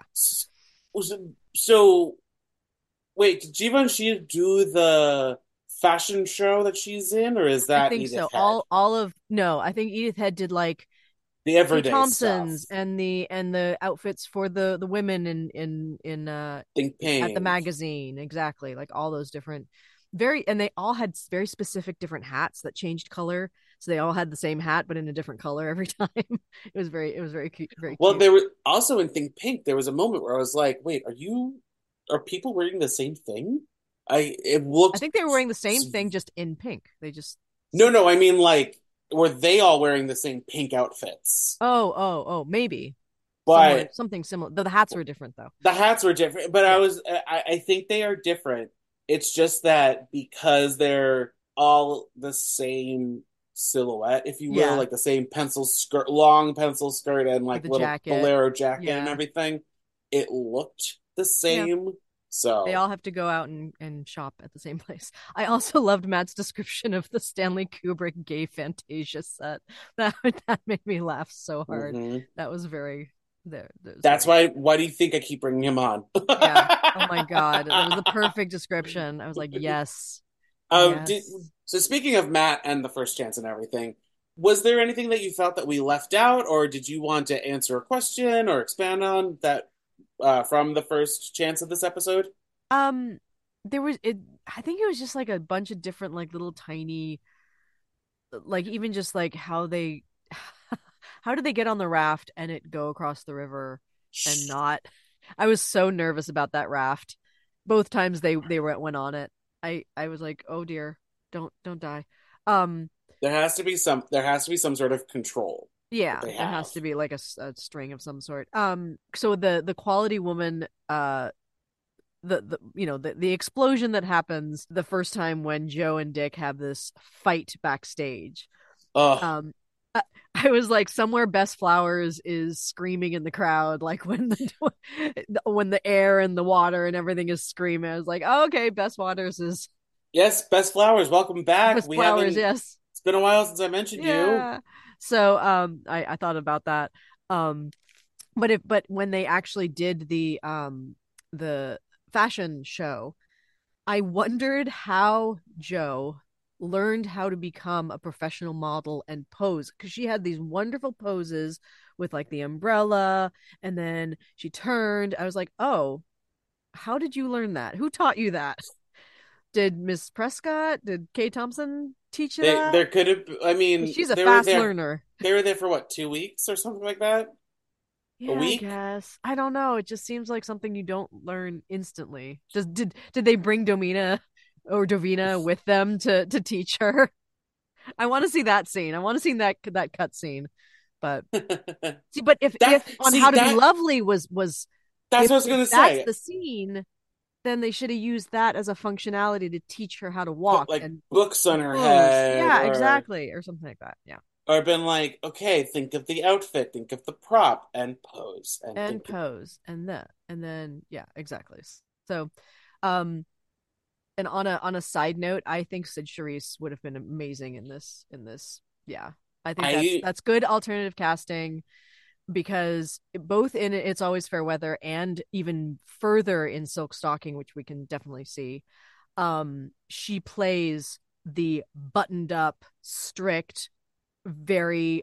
So, wait, did Givenchy do the fashion show that she's in, or is I that think Edith so. Head? All of no, I think Edith Head did like The Kate everyday stuff. Thompson's and the outfits for the women in Think at the Pink. magazine, exactly, like all those different very, and they all had very specific different hats that changed color, so they all had the same hat but in a different color every time. It was very cute, very Well, cute. there were also in Think Pink, there was a moment where I was like, wait, are people wearing the same thing? It I looked, think they were wearing the same thing just in pink. They just no, no, I mean like were they all wearing the same pink outfits? Oh, maybe somewhere But something similar. The hats were different though. the hats were different. But Yeah, I think they are different. It's just that because they're all the same silhouette, if you will, yeah, like the same pencil skirt, long pencil skirt, and with like the little jacket. bolero jacket and Yeah, everything, it looked the yeah. same. They So all have to go out and shop at the same place. I also loved Matt's description of the Stanley Kubrick gay Fantasia set. That made me laugh so hard. mhm. That was very that was That's very why. Why do you think I keep bringing him on? yeah. Oh my God. That was the perfect description. I was like, yes. Did, Yes. so speaking of Matt and the first chance and everything, was there anything that you felt that we left out, or did you want to answer a question or expand on that from the first chance of this episode? Um there was it I think it was just like a bunch of different like little tiny like even just like how they how did they get on the raft and it go across the river and not I was so nervous about that raft both times went on it. I was like, oh dear, don't die. um There has to be some. There has to be some sort of control that yeah, they there have. has to be like a string of some sort. So the quality woman, the the explosion that happens the first time when Joe and Dick have this fight backstage. Oh, um I, I was like, somewhere Best Flowers is screaming in the crowd, like when the when the air and the water and everything is screaming. I was like, oh, okay, Best Waters is yes, Best Flowers, welcome back. Best We Flowers, haven't. yes. It's been a while since I mentioned you. Yeah. So I thought about that. um but when they actually did the fashion show, I wondered how Joe learned how to become a professional model and pose, because she had these wonderful poses with like the umbrella, and then she turned. I was like, oh, how did you learn that? Who taught you that? Did Miss Prescott, did Kay Thompson teach you They that? there could have. I mean, She's a they were fast there. learner. They were there for what, 2 weeks or something like that? A Yeah, I week? guess. I don't know. It just seems like something you don't learn instantly. Just did they bring Domina or Dovina with them to teach her? I want to see that scene. I want to see that cut scene. But see, but if on How to Be That Lovely was that's what I was if gonna that's say. the scene, then they should have used that as a functionality to teach her how to Put walk like and books on her pose. head, Yeah, exactly, or something like that. Yeah, or been like, okay, think of the outfit, think of the prop, and pose, and and think. pose and then yeah, exactly. So, um, and on a side note, I think Sid Charisse would have been amazing in this. Yeah, I think I that's good alternative casting, because both in It's Always Fair Weather and even further in Silk Stocking, which we can definitely see, she plays the buttoned up, strict, very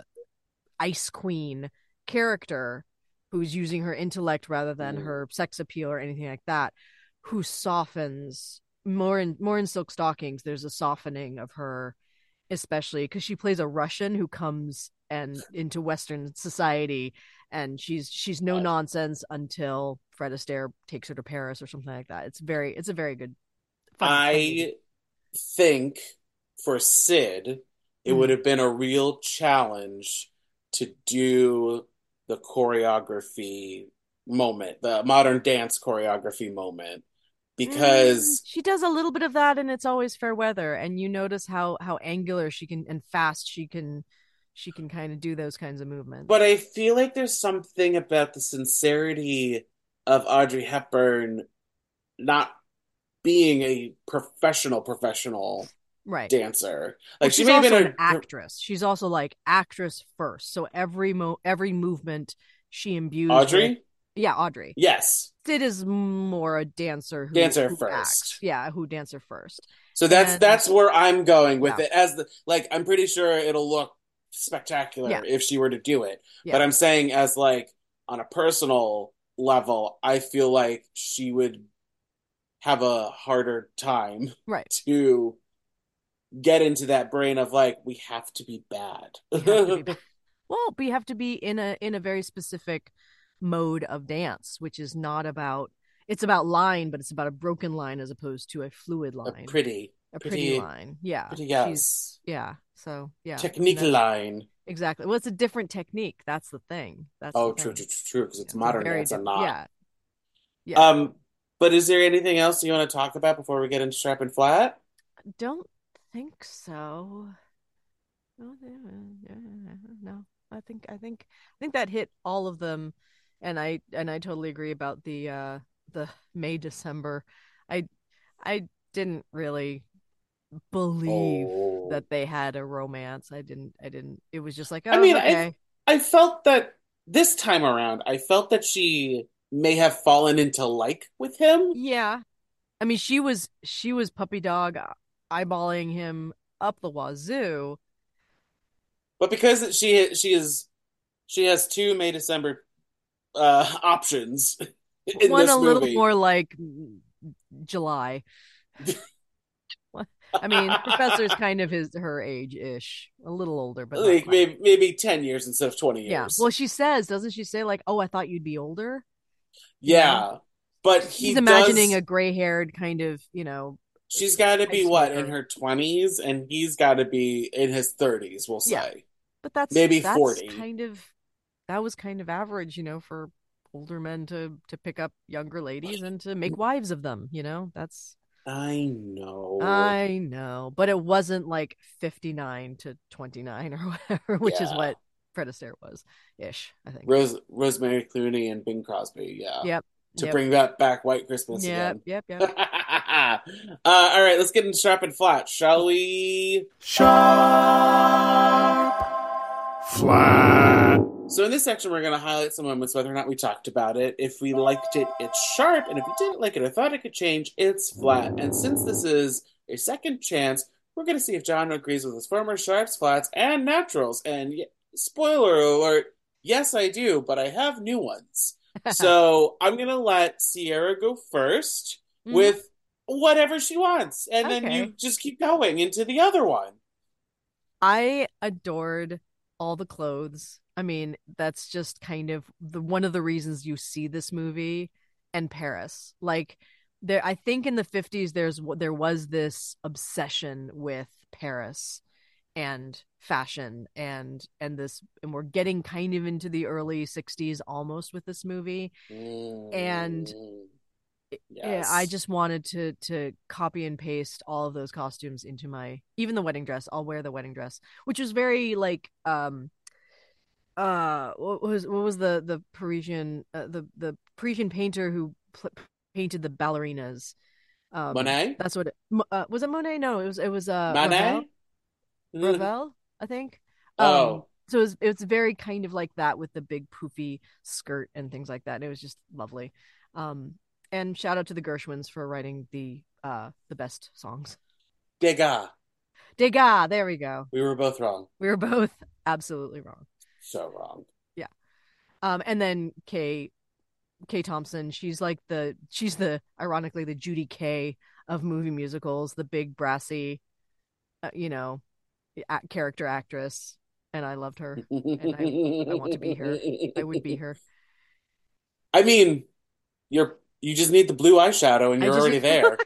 ice queen character who's using her intellect rather than her sex appeal or anything like that, who softens more in Silk Stockings. There's a softening of her, especially because she plays a Russian who comes and into Western society, and she's no nonsense until Fred Astaire takes her to Paris or something like that. It's a very good fun movie. I think for Sid, it would Mm-hmm. have been a real challenge to do the choreography moment, the modern dance choreography moment, because She does a little bit of that, and It's Always Fair Weather, and you notice how angular she can and fast she can kind of do those kinds of but movements. I feel like there's something about the sincerity of Audrey Hepburn not being a professional Right. dancer. Well, Like she she's may have also an been a actress. She's also like actress first. So every movement she imbues with, Audrey. yeah, Audrey. Yes, Sid is more a dancer dancer who acts. first. Yeah, who dancer first. So And that's where I'm going with yeah. it. As the like, I'm pretty sure it'll look Yeah. spectacular if she were to do it. Yeah. But I'm saying as like on a personal level, I feel like she would have a harder time Right. to get into that brain of like we have to be bad. We have to be well, we have to be in a very specific mode of dance, which is not about it's about line, but it's about a broken line as opposed to a fluid A line. pretty. a pretty Pretty, line. Yeah, pretty she's yes. yeah. So yeah, I mean Technique that's line. exactly. Well, it's a different technique. That's the thing. That's the Oh, true, thing. true, true, true, because Yeah, it's it's a modern very dance and different. not. Yeah, yeah. Um, but is there anything else you want to talk about before we get into Sharp and Flat? Don't think so. No, I think that hit all of them, and I totally agree about the May December. I I didn't really believe Oh, that they had a romance. I didn't. It was just like, I oh, mean, okay. I felt that this time around, I felt that she may have fallen into like with him, Yeah. I mean, she was puppy dog eyeballing him up the wazoo. but because she has two May December options in One a this little movie. more like July. I mean, the professor's kind of her age ish, a little older, but not Like quite. maybe 10 years instead of 20 Yeah. years. Well, she says, doesn't she say like, "Oh, I thought you'd be older," you know? Yeah. But She's he imagining a does gray-haired kind of, she's got to pipe be what in smoker. her 20s and he's got to be in his 30s, we'll Yeah. say. But that's Maybe that's 40. kind of that was kind of average, for older men to pick up younger ladies and to make wives of them. That's I know. I know, but it wasn't like 59 to 29 or whatever, which is Yeah. what Fred Astaire was ish, I think. Rosemary Clooney and Bing Crosby, yeah. Yep. To Yep. bring that back White Christmas Yep. again. Yep. Yep. All right, let's get into Sharp and Flat, shall we? Sharp, flat. So in this section, we're going to highlight some moments, whether or not we talked about it. If we liked it, it's sharp, and if we didn't like it or thought it could change, it's flat. And since this is a second chance, we're going to see if John agrees with his former sharps, flats, and naturals. And spoiler alert, yes, I do, but I have new ones. So I'm going to let Sierra go first Hmm. with whatever she wants, and then Okay. you just keep going into the other one. I adored all the clothes. I mean, that's just kind of the one of the reasons you see this movie and Paris. Like there I think in the 50s there was this obsession with Paris and fashion and we're getting kind of into the early 60s almost with this movie, and Mm, yeah, I yes. just wanted to copy and paste all of those costumes into my even the wedding dress. I'll wear the wedding dress, which was very like what was the Parisian the Parisian painter who painted the ballerinas. Monet? That's what was it Monet? No, it was Ravel. Manet? Ravel, I think. Oh. So it's very kind of like that with the big poofy skirt and things like that. It was just lovely. Um, and shout out to the Gershwins for writing the best songs. Degas. Degas, there we go. We were both wrong. We were both absolutely wrong. So wrong. Yeah. And then Kay Thompson, she's the ironically the Judy Kay of movie musicals, the big brassy, uh, you know, character actress, and I loved her, and I want to be her. I would be her. I mean, you just need the blue eyeshadow and I you're just already there.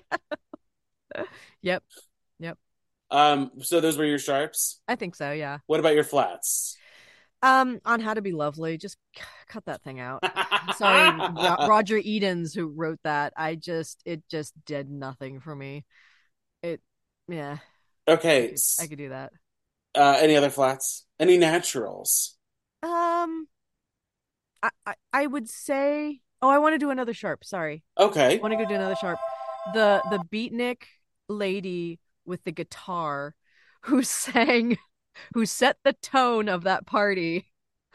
Yep, yep. So those were your sharps. I think so. Yeah. What about your flats? On How to Be Lovely, just cut that thing out. Sorry, Roger Edens who wrote that. It just did nothing for me. It, yeah, I Okay. could I could do that. Any other flats? Any naturals? Um, I would say. Oh, I want to do another sharp. Sorry, I Okay. want to go do another sharp. The beatnik lady with the guitar who sang, who set the tone of that party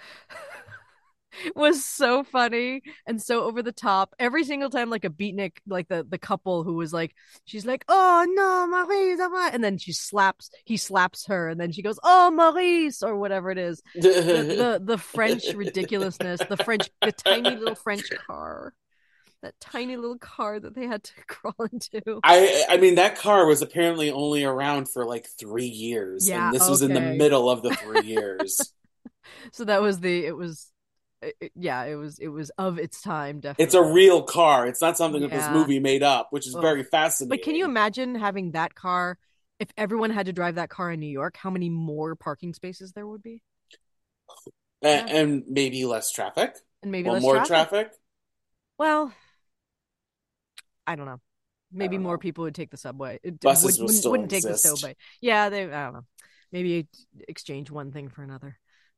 was so funny and so over the top. Every single time, like a beatnik, like the couple who was like, she's like, "Oh no, Maurice," and then he slaps her, and then she goes, "Oh, Maurice," or whatever it is. The French ridiculousness, the tiny little French car, that tiny little car that they had to crawl into. I mean that car was apparently only around for like 3 years, and Yeah, this was in the okay. middle of the 3 years. So that was it was yeah, it was of its time, It's a definitely. real car. It's not something that this Yeah. movie made up, which is Ugh. very But can you fascinating. imagine having that car? If everyone had to drive that car in New York, how many more parking spaces there would be? Yeah, And maybe less traffic. and maybe Well, less more traffic. traffic. Well, I don't know. I Maybe don't more know. people would take the subway. It Buses will still wouldn't take the exist. subway. Yeah, they. I don't know. Maybe exchange one thing for another.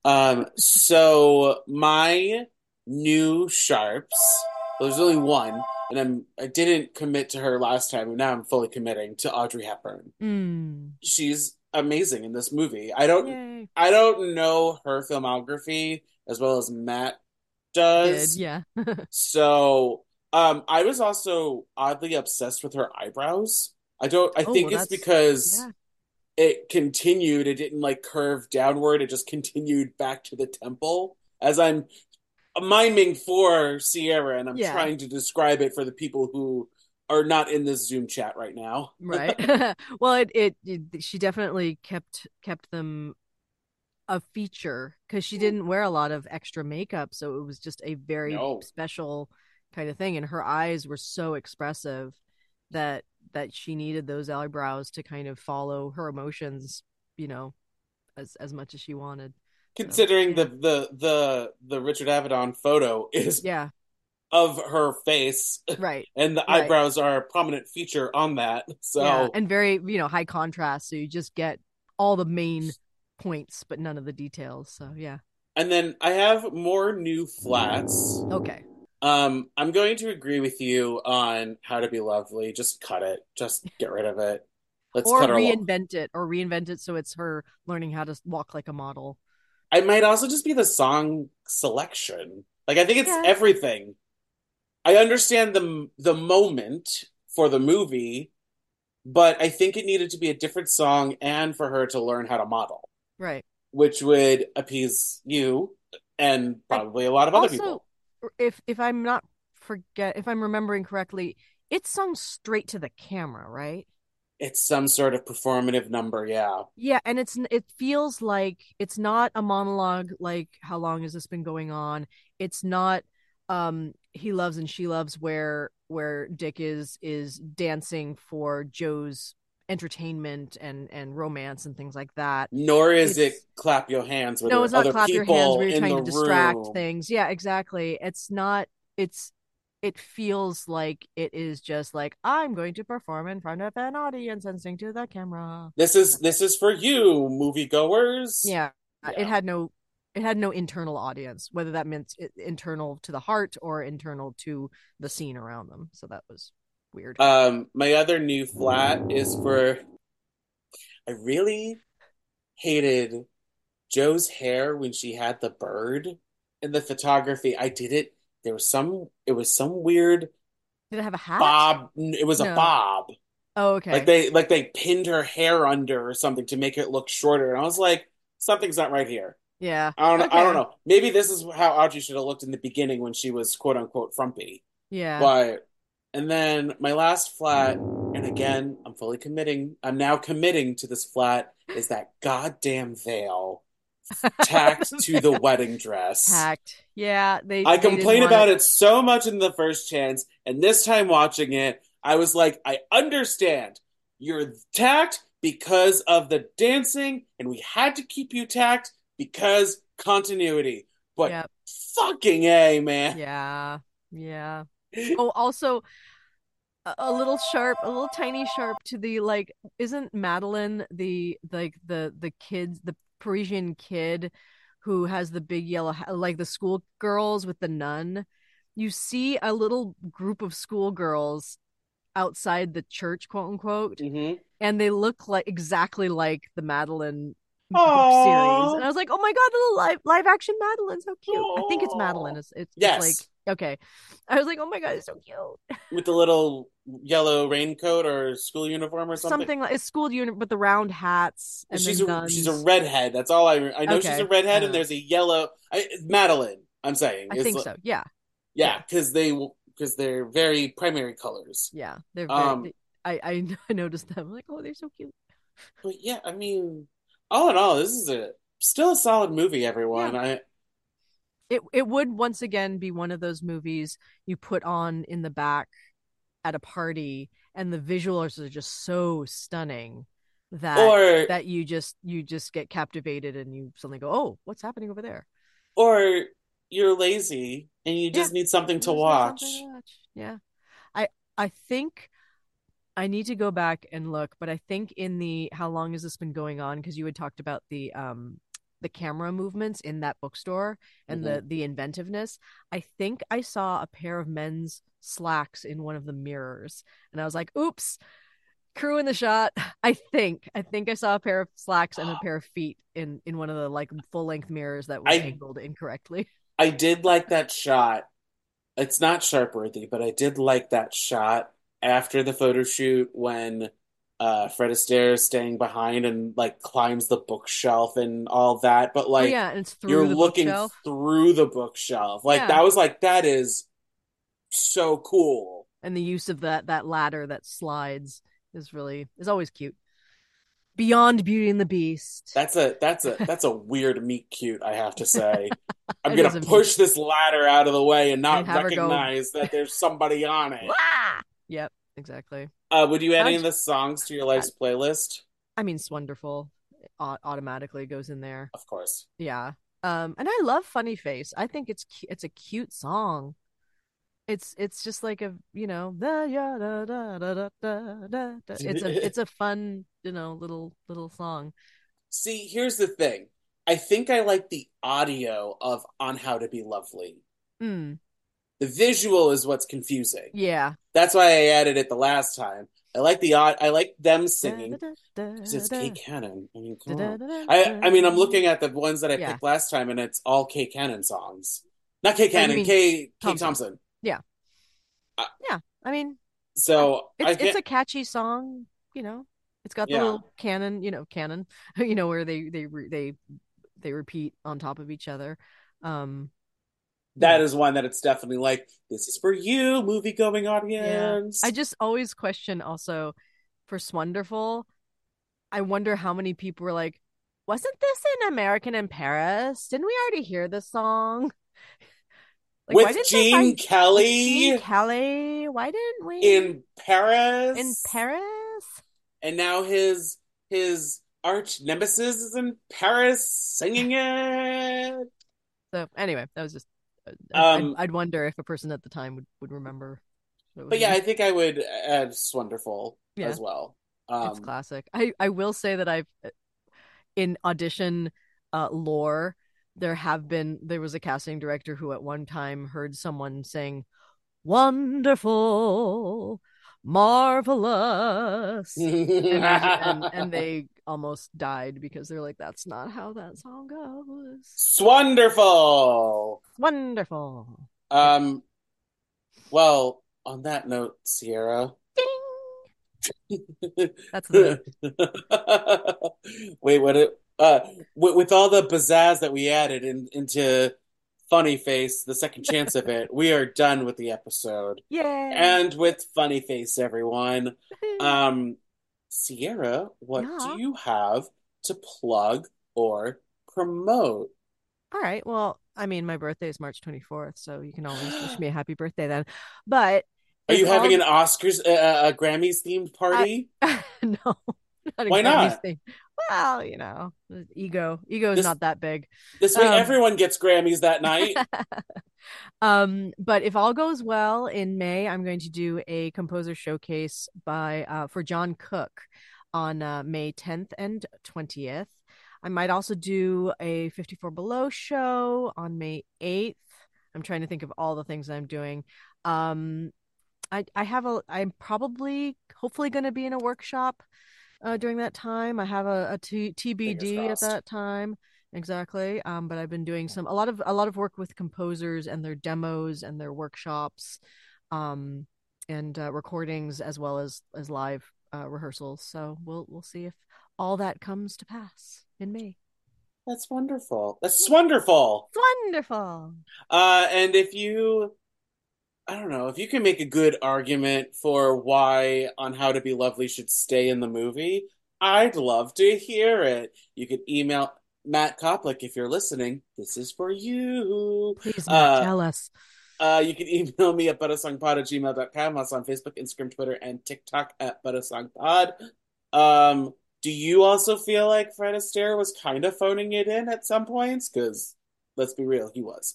So my new sharps, well, there's only one, and I didn't commit to her last time, and now I'm fully committing to Audrey Hepburn. Hmm. She's amazing in this movie. Yay. I don't know her filmography as well as Matt Did does. yeah. So, I was also oddly obsessed with her eyebrows. I Oh think well, it's that's because yeah. it continued, it didn't like curve downward, it just continued back to the temple. As I'm miming for Sierra and I'm Yeah. trying to describe it for the people who are not in this Zoom chat right now. Right. Well, she definitely kept them a feature because she didn't wear a lot of extra makeup, so it was just a very No. special kind of thing. And her eyes were so expressive that she needed those eyebrows to kind of follow her emotions, you know, as much as she wanted. So Considering yeah, the Richard Avedon photo is yeah, of her face right, and the right, eyebrows are a prominent feature on that. yeah, So, and very high contrast, so you just get all the main points, but none of the details. So yeah, and then I have more new flats. okay. I'm going to agree with you on How to Be Lovely. Just cut it. Just get rid of it. Let's Or cut her along. reinvent it so it's her learning how to walk like a model. I might also just be the song selection. Like I think it's Yeah, everything. I understand the moment for the movie, but I think it needed to be a different song and for her to learn how to model, right. which would appease you and And probably a lot of other also, people. if I'm not forget if I'm remembering correctly, it's sung straight to the camera, right? It's some sort of performative number, yeah. Yeah, and it feels like it's not a monologue like how long has this been going on? It's not he loves and she loves where Dick is dancing for Joe's entertainment and romance and things like that. Nor is it It's clap your hands where there no, it's are not other clap your hands people where you're in trying the to distract room. things. Yeah, exactly. It's not it's it feels like it is just like I'm going to perform in front of an audience and sing to the camera. This is for you, moviegoers. Yeah, it Yeah. had no internal audience, whether that meant internal to the heart or internal to the scene around them. So that was weird. My other new flat is for I really hated Joe's hair when she had the bird in the photography. I did it. It was some weird Did it have a hat? bob. It was a No. bob. Oh, okay. Like they pinned her hair under or something to make it look shorter. And I was like, something's not right here. Yeah. I don't Okay. know. Maybe this is how Audrey should have looked in the beginning when she was quote unquote frumpy. Yeah. But and then my last flat, and again, I'm now committing to this flat, is that goddamn veil tacked to the wedding dress. Tact. Yeah, I they didn't complain want about it. it so much in the first chance, and this time watching it, I was like, I understand. You're tacked because of the dancing, and we had to keep you tacked because continuity. But Yep. fucking A, man. Yeah. Yeah. Oh, also a little sharp, a little tiny sharp to the like isn't Madeline the kids, the Parisian kid who has the big yellow like the school girls with the nun? You see a little group of schoolgirls outside the church, quote unquote, Mm-hmm. and they look like exactly like the Madeline book series. And Aww. I was like, "Oh my god, the live action Madeline, so cute." I think it's Madeline. Aww. It's like Yes, okay. I was like, "Oh my god, it's so cute." with the little yellow raincoat or school uniform or something. Something like it's school unit with the round hats and the She's a nuns. redhead. That's all I know. She's a Okay, I redhead, don't and know. there's a yellow Madeline. I'm saying I is think so. Yeah, yeah, yeah, because they're very primary colors. yeah. They're very. Um, I noticed them. I'm like, oh, they're so cute. but yeah, I mean, all in all, this is a still a solid movie. Yeah, Everyone, it would once again be one of those movies you put on in the back at a party, and the visuals are just so stunning that Or you just get captivated and you suddenly go, oh, what's happening over there? or you're lazy and you Yeah, just need something you to just need something to watch. watch. Yeah, I think I need to go back and look, but I think in the how long has this been going on? Because you had talked about the camera movements in that bookstore and Mhm. the inventiveness. I think I saw a pair of men's slacks in one of the mirrors, and I was like, "Oops, crew in the shot." I think I saw a pair of slacks and a pair of feet in one of the like full length mirrors that was I angled incorrectly. I did like that shot. It's not sharp worthy, but I did like that shot after the photo shoot when Fred Astaire is staying behind and like climbs the bookshelf and all that. But Oh like yeah, and it's you're through the looking bookshelf. through the bookshelf. Like Yeah, that was like that is so cool. and the use of that ladder that slides is always cute. Beyond Beauty and the Beast. That's a weird meet cute, I have to say. I'm It is gonna a meet push this ladder out of the way and and not have her go. recognize that there's somebody on it. Wah! Yep, exactly. Would you add any of How'd the songs to your uh, life's playlist? I mean, it's wonderful. Automatically goes in there. Of course. Yeah. And I love Funny Face. I think it's a cute song. It's just like a the ya da da da da da da. It's a fun little song. See, here's the thing. I think I like the audio of On How to Be Lovely. Mm, The visual is what's confusing. yeah. That's why I added it the last time. I like them Da, da, singing da, because da, it's Kate da, Cannon. I mean, come da, da, on. da, I mean, I'm da. looking at the ones that I Yeah. picked last time, and it's all Kate Cannon songs. Not Kate Oh, you Cannon, mean Kate Thompson? Thompson. Yeah. Uh, Yeah. I mean, yeah. so I It's can't. a catchy song, you know. It's got the Yeah, little canon, where they repeat on top of each other. Um, you that know. is one that it's definitely like this is for you, movie going Yeah. I audience. just always question also for Swonderful, I wonder how many people were like, wasn't this an American in Paris? Didn't we already hear this song? Like, why With didn't they Gene find with Gene Kelly Kelly? Why didn't we in in Paris, Paris? and now his arch nemesis is in Paris singing it. So anyway, that was just Um, I'd wonder if a person at the time would remember what it was but yeah, even. I think I would add Wonderful Yeah, as well. it's classic. I will say that I've in audition lore there was a casting director who at one time heard someone saying wonderful, marvelous, and they almost died because they're like, that's not how that song goes. Wonderful. Wonderful. Yeah. Um, well, on that note, Sierra. Ding. That's the Wait, what? With all the pizzazz that we added into Funny Face, the second chance of it, we are done with the episode. yay. And with Funny Face, everyone. Um, Sierra, what do Yeah. you have to plug or promote? All right. Well, I mean, my birthday is March 24th, so you can always wish me a happy birthday then. But Are if you having all an Oscars, a Grammys themed I party? no, not a Why Grammys not? thing. Well, the ego is This not that big. this way, Um, everyone gets Grammys that night. but if all goes well in May, I'm going to do a composer showcase by for John Cook on May 10th and 20th. I might also do a 54 Below show on May 8th. I'm trying to think of all the things I'm doing. Um, I'm probably hopefully going to be in a workshop during that time. I have a Fingers TBD at crossed. that time. Exactly. But I've been doing a lot of work with composers and their demos and their workshops, um, and recordings as well as live rehearsals. So we'll see if all that comes to pass in May. That's wonderful. That's wonderful. Wonderful. And if you, I don't know, if you can make a good argument for why On How to Be Lovely should stay in the movie, I'd love to hear it. You could email. Matt Koplik, if you're listening, this is for you. Please, Matt, tell us. You can email me at buttersongpod@gmail.com. Also on Facebook, Instagram, Twitter, and TikTok at buttersongpod. Do you also feel like Fred Astaire was kind of phoning it in at some points? Because let's be real, he was.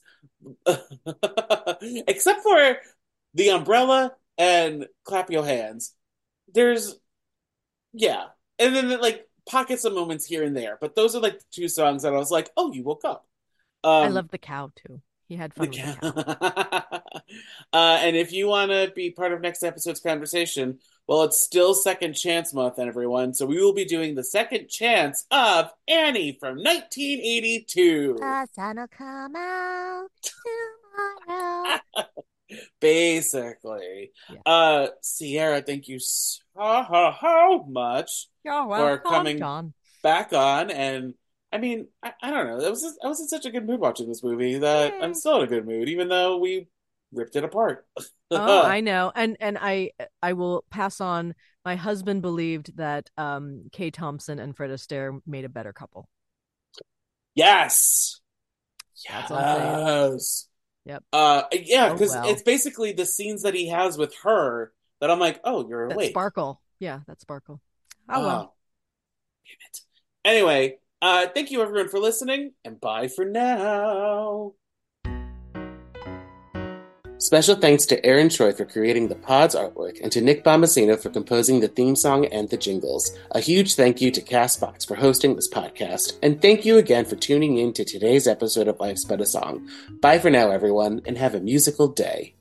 Except for the umbrella and clap your hands. There's, yeah. And then like pockets of moments here and there. But those are like the two songs that I was like, oh, you woke up. I Um, love the cow too. He had fun with the cow. And if you want to be part of next episode's conversation, well, it's still Second Chance Month, everyone. So we will be doing the second chance of Annie from 1982. The sun will come out tomorrow. Basically. Yeah. Sierra, thank you so much You're for welcome, coming John. back on. And I mean, I don't know. I was in such a good mood watching this movie that I'm Yay. still in a good mood, even though we ripped it apart. Oh, I know. And I will pass on. My husband believed that Kay Thompson and Fred Astaire made a better couple. Yes. That's all I'm saying. Yes. Yep. Yeah, Oh because well. it's basically the scenes that he has with her that I'm like, oh, you're That awake. sparkle. Yeah, that sparkle. Oh Oh, well. damn it. Anyway, thank you everyone for listening, and bye for now. Special thanks to Aaron Choi for creating the pod's artwork and to Nick Bombasino for composing the theme song and the jingles. A huge thank you to CastBox for hosting this podcast, and thank you again for tuning in to today's episode of Life's But a Song. Bye for now, everyone, and have a musical day.